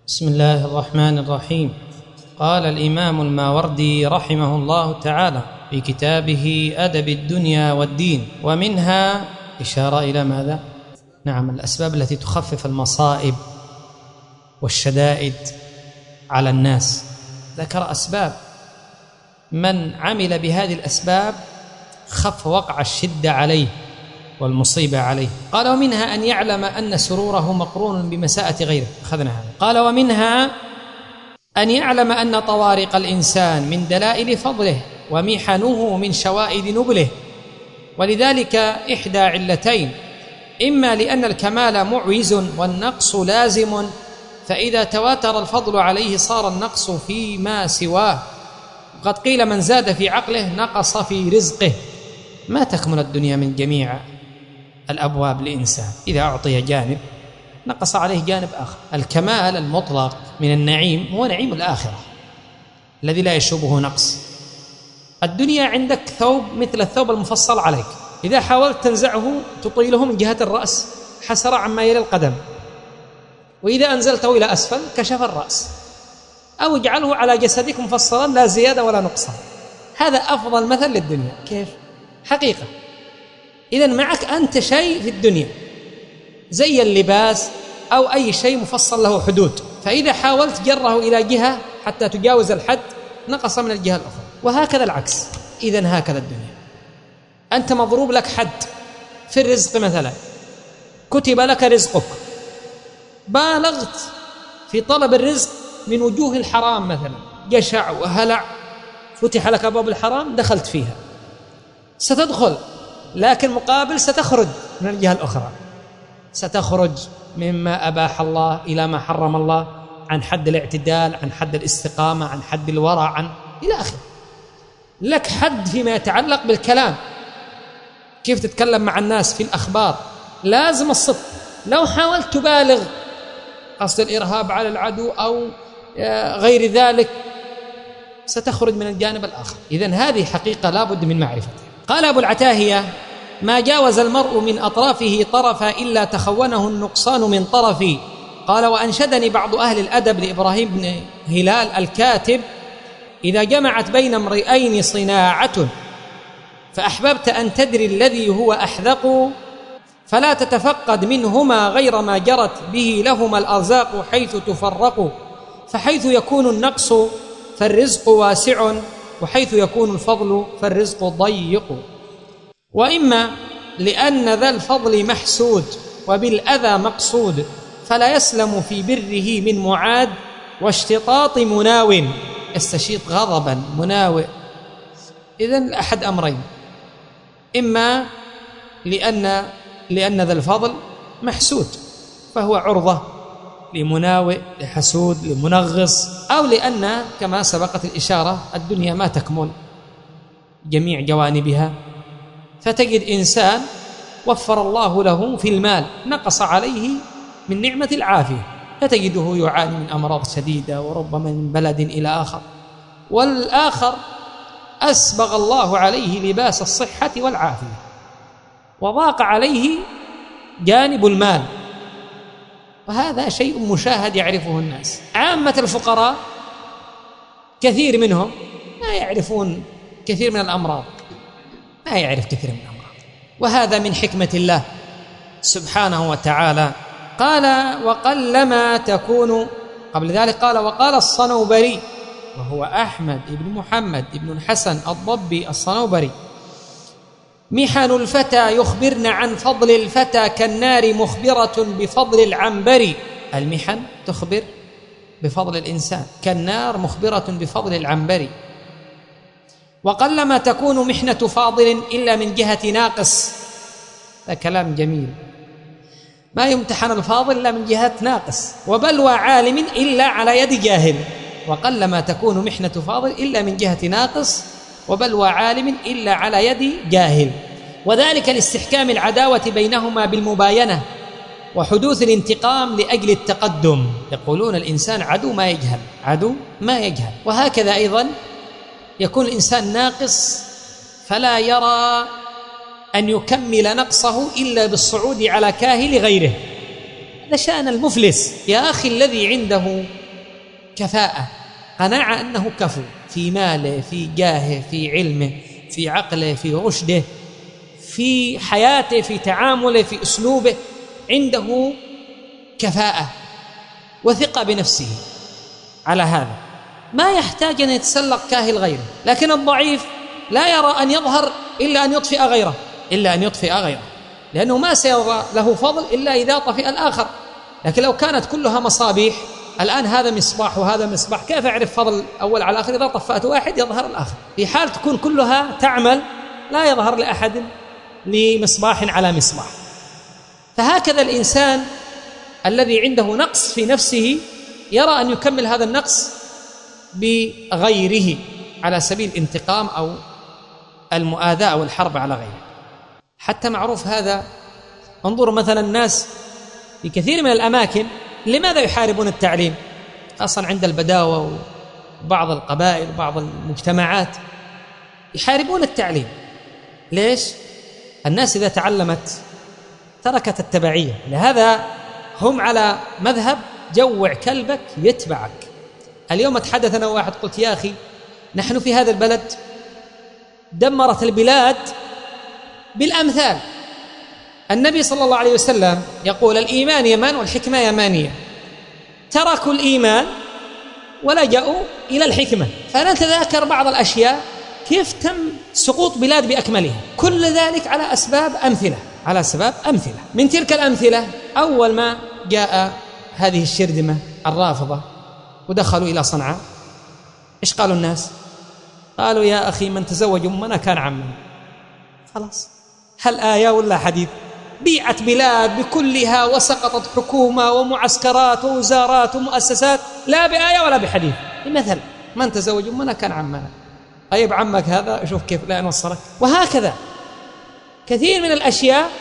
بسم الله الرحمن الرحيم. قال الإمام الماوردي رحمه الله تعالى في كتابه أدب الدنيا والدين: ومنها إشارة إلى ماذا؟ نعم، الأسباب التي تخفف المصائب والشدائد على الناس. ذكر أسباب من عمل بهذه الأسباب خف وقع الشدة عليه والمصيبة عليه. قال: ومنها أن يعلم أن سروره مقرون بمساءة غيره. أخذنا هذا. قال: ومنها أن يعلم أن طوارق الإنسان من دلائل فضله ومحنه من شوائد نبله، ولذلك إحدى علتين: إما لأن الكمال معوز والنقص لازم، فإذا تواتر الفضل عليه صار النقص فيما سواه. قد قيل: من زاد في عقله نقص في رزقه. ما تكمل الدنيا من جميع الأبواب لإنسان، إذا أعطي جانب نقص عليه جانب آخر. الكمال المطلق من النعيم هو نعيم الآخرة الذي لا يشوبه نقص. الدنيا عندك ثوب مثل الثوب المفصل عليك، إذا حاولت تنزعه تطيله من جهة الرأس حسر عما يلي القدم، وإذا أنزلته إلى أسفل كشف الرأس، أو اجعله على جسدك مفصلا لا زيادة ولا نقصان. هذا أفضل مثل للدنيا. كيف؟ حقيقة. إذن معك أنت شيء في الدنيا زي اللباس أو أي شيء مفصل له حدود، فإذا حاولت جره إلى جهة حتى تجاوز الحد نقص من الجهة الأخرى، وهكذا العكس. إذن هكذا الدنيا، أنت مضروب لك حد في الرزق مثلا، كتب لك رزقك، بالغت في طلب الرزق من وجوه الحرام مثلا، جشع وهلع، فتح لك أبواب الحرام دخلت فيها، ستدخل، لكن مقابل ستخرج من الجهة الأخرى، ستخرج مما أباح الله إلى ما حرم الله، عن حد الاعتدال، عن حد الاستقامة، عن حد الورع، عن إلى آخره. لك حد فيما يتعلق بالكلام، كيف تتكلم مع الناس في الأخبار، لازم الصدق. لو حاولت تبالغ قصد الإرهاب على العدو أو غير ذلك ستخرج من الجانب الآخر. إذن هذه حقيقة لا بد من معرفتها. قال أبو العتاهية: ما جاوز المرء من أطرافه طرفا إلا تخونه النقصان من طرفي. قال: وأنشدني بعض أهل الأدب لإبراهيم بن هلال الكاتب: إذا جمعت بين امرئين صناعة فأحببت أن تدري الذي هو أحذق، فلا تتفقد منهما غير ما جرت به لهما الأرزاق حيث تفرق، فحيث يكون النقص فالرزق واسع، وحيث يكون الفضل فالرزق ضيق. وإما لأن ذا الفضل محسود وبالأذى مقصود، فلا يسلم في بره من معاد واشتطاط مناو. يستشيط غضبا مناوئ. إذن أحد أمرين: إما لأن ذا الفضل محسود فهو عرضة لمناوئ، لحسود، لمنغص، أو لأن كما سبقت الإشارة الدنيا ما تكمل جميع جوانبها، فتجد إنسان وفر الله له في المال نقص عليه من نعمة العافية، فتجده يعاني من أمراض شديدة وربما من بلد إلى آخر، والآخر أسبغ الله عليه لباس الصحة والعافية وضاق عليه جانب المال. وهذا شيء مشاهد يعرفه الناس. عامة الفقراء كثير منهم ما يعرفون كثير من الأمراض، ما يعرف كثير من الأمراض، وهذا من حكمة الله سبحانه وتعالى. قال: وقلما تكون. قبل ذلك قال: وقال الصنوبري، وهو أحمد بن محمد بن الحسن الضبي الصنوبري: محن الفتى يخبرن عن فضل الفتى كالنار مخبرة بفضل العنبر. المحن تخبر بفضل الإنسان، كالنار مخبرة بفضل العنبر. وقلما تكون محنة فاضل إلا من جهة ناقص. هذا كلام جميل. ما يمتحن الفاضل إلا من جهة ناقص، وبلوى عالم إلا على يد جاهل. وقلما تكون محنة فاضل إلا من جهة ناقص، وبلوى عالم إلا على يد جاهل. وذلك لاستحكام العداوة بينهما بالمباينة وحدوث الانتقام لأجل التقدم. يقولون الإنسان عدو ما يجهل، عدو ما يجهل. وهكذا أيضا يكون الإنسان ناقص فلا يرى أن يكمل نقصه إلا بالصعود على كاهل غيره. هذا شأن المفلس. يا أخي الذي عنده كفاءة، قناعة أنه كفو في ماله، في جاهه، في علمه، في عقله، في رشده، في حياته، في تعامله، في أسلوبه، عنده كفاءة وثقة بنفسه على هذا، ما يحتاج أن يتسلق كاهل غيره. لكن الضعيف لا يرى أن يظهر إلا أن يطفئ غيره، لأنه ما سيرى له فضل إلا إذا طفئ الآخر. لكن لو كانت كلها مصابيح، الآن هذا مصباح وهذا مصباح، كيف أعرف فضل أول على الآخر؟ إذا طفأت واحد يظهر الآخر. في حال تكون كلها تعمل لا يظهر لأحد لمصباح على مصباح. فهكذا الإنسان الذي عنده نقص في نفسه يرى أن يكمل هذا النقص بغيره على سبيل الانتقام أو المؤاذاة أو الحرب على غيره. حتى معروف هذا، انظروا مثلا الناس في كثير من الأماكن لماذا يحاربون التعليم؟ خاصة عند البداوة وبعض القبائل وبعض المجتمعات يحاربون التعليم. ليش؟ الناس إذا تعلمت تركت التبعية، لهذا هم على مذهب جوع كلبك يتبعك. اليوم أتحدث أنا وواحد قلت يا أخي نحن في هذا البلد دمرت البلاد بالأمثال. النبي صلى الله عليه وسلم يقول الإيمان يمان والحكمة يمانية، تركوا الإيمان ولجأوا إلى الحكمة. فنتذاكر بعض الأشياء كيف تم سقوط بلاد بأكملها، كل ذلك على أسباب أمثلة. من تلك الأمثلة أول ما جاء هذه الشرذمة الرافضة ودخلوا إلى صنعاء، إيش قالوا الناس؟ قالوا يا أخي من تزوج أمنا كان عمنا. خلاص، هل آية ولا حديث؟ بيعت بلاد بكلها وسقطت حكومة ومعسكرات ووزارات ومؤسسات، لا بآية ولا بحديث، بمثل من تزوج أمنا كان عمنا. طيب عمك هذا شوف كيف لا نوصلك. وهكذا كثير من الأشياء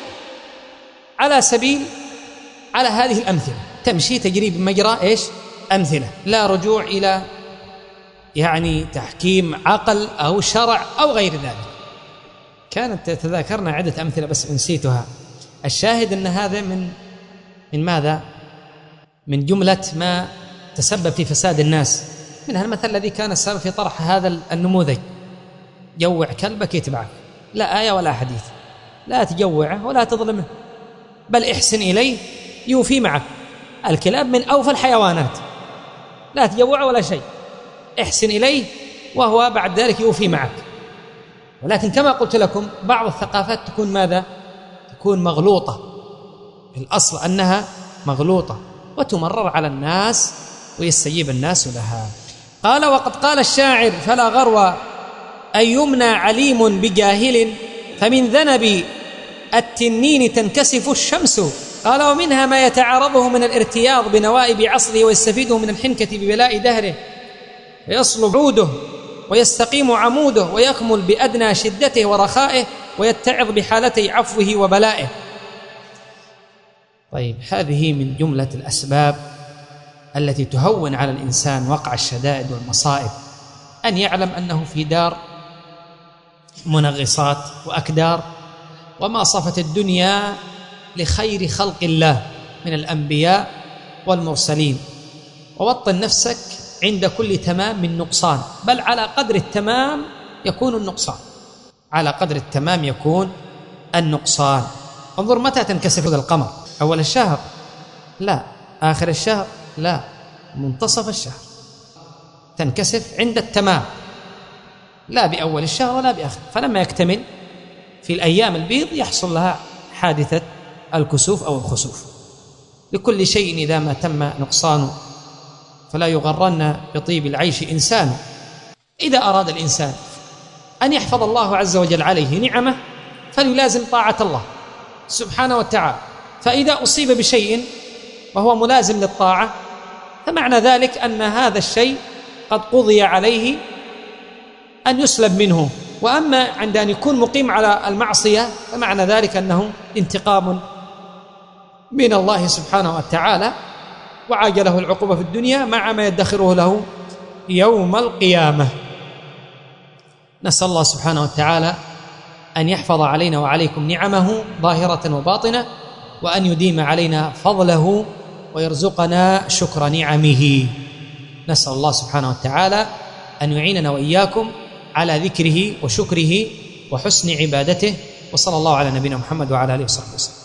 على هذه الأمثلة تمشي تجري بمجرى إيش؟ أمثلة، لا رجوع إلى يعني تحكيم عقل أو شرع أو غير ذلك. كانت تذاكرنا عدة أمثلة بس نسيتها. الشاهد أن هذا من ماذا؟ من جملة ما تسبب في فساد الناس. منها المثل الذي كان السبب في طرح هذا النموذج، جوع كلبك يتبعك، لا آية ولا حديث. لا تجوعه ولا تظلمه، بل احسن إليه يوفي معك. الكلاب من أوفى الحيوانات، لا تجوعه ولا شيء، احسن إليه وهو بعد ذلك يوفي معك. ولكن كما قلت لكم بعض الثقافات تكون ماذا؟ تكون مغلوطة، الأصل أنها مغلوطة وتمرر على الناس ويستجيب الناس لها. قال وقد قال الشاعر فلا غرو أن يمنى عليم بجاهل، فمن ذنب التنين تنكسف الشمس. قال ومنها ما يتعارضه من الارتياض بنوائب عصره ويستفيده من الحنكة ببلاء دهره، فيصلب عوده ويستقيم عموده ويكمل بأدنى شدته ورخائه ويتعظ بحالته عفوه وبلائه. طيب هذه من جملة الأسباب التي تهون على الإنسان وقع الشدائد والمصائب، أن يعلم أنه في دار منغصات وأكدار، وما صفت الدنيا لخير خلق الله من الأنبياء والمرسلين. ووطن نفسك عند كل تمام من نقصان، بل على قدر التمام يكون النقصان، على قدر التمام يكون النقصان. انظر متى تنكسف القمر؟ أول الشهر؟ لا. آخر الشهر؟ لا. منتصف الشهر تنكسف عند التمام، لا بأول الشهر ولا بآخر. فلما يكتمل في الأيام البيض يحصل لها حادثة الكسوف أو الخسوف. لكل شيء إذا ما تم نقصانه فلا يغرن بطيب العيش إنسان. إذا أراد الإنسان أن يحفظ الله عز وجل عليه نعمه فليلازم طاعة الله سبحانه وتعالى. فإذا أصيب بشيء وهو ملازم للطاعة فمعنى ذلك أن هذا الشيء قد قضي عليه أن يسلب منه. وأما عند أن يكون مقيم على المعصية فمعنى ذلك أنه انتقام من الله سبحانه وتعالى، وعاجله العقوبة في الدنيا مع ما يدخره له يوم القيامة. نسأل الله سبحانه وتعالى أن يحفظ علينا وعليكم نعمه ظاهرة وباطنة، وأن يديم علينا فضله ويرزقنا شكر نعمه. نسأل الله سبحانه وتعالى أن يعيننا وإياكم على ذكره وشكره وحسن عبادته، وصلى الله على نبينا محمد وعلى آله وصحبه وسلم.